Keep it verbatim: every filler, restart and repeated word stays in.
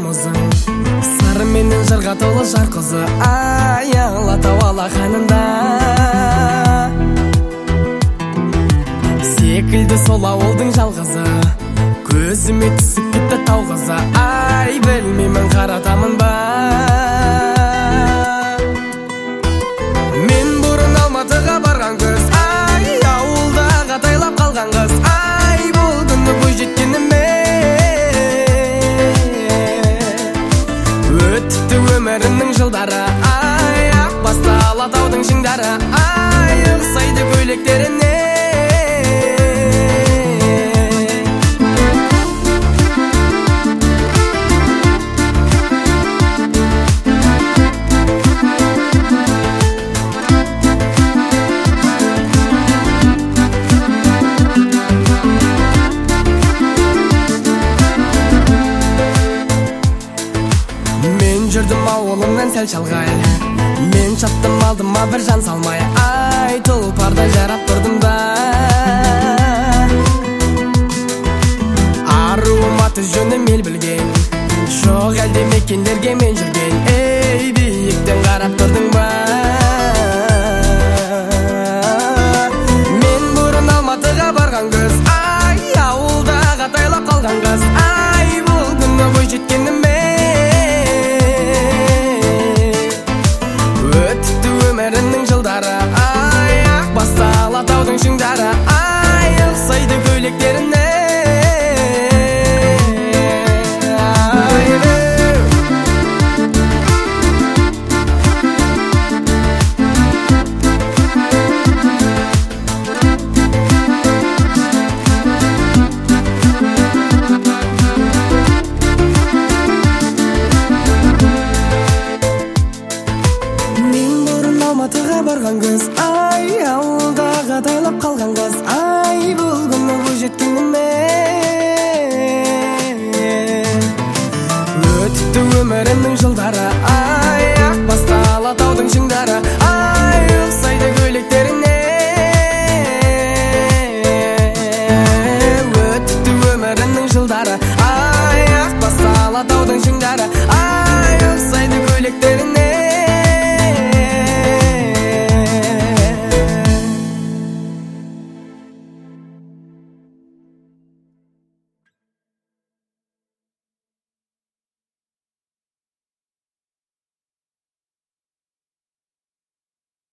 тұрмызың, сары менен жырға толы жар қызы, ай Алатау алақанында секілді сол ауылдың жалғызы, көзіме түсіп кетті тау қызы, ай білмеймін қаратамын ба. Мен бұрын Алматыға барған көз, ай ауылдағы атайлап қалған қыз, ай бұл күні бой жеткеніме өтіпті өмірімнің жылдары, ай ақ басты Алатаудың шыңдары, ай ұқсайды көйлектеріне. Жүрдім ауылымнан сәл шалғай, мен шаттым алдыма бір жан салмай, ай тұлпардай жарап тұрдым да. Аруым аты жөнім ел білген, жоқ әлде мекендерге мен жүрген, ей биіктен қарап тұрдың ба. Мен бұрын Алматыға барған көз, ай ауылдағы атайлап қалған қыз, ай бұл күні бой жеткеніме өмірімнің жылдары, ай ақ басты Алатаудың шыңдары, ай ұқсайды көйлектеріне. Алматыға барған қыз, ай ауылдағы атайлап қалған қыз, ай бұл күні бой жеткеніме өтіпті өмірімнің жылдары, ай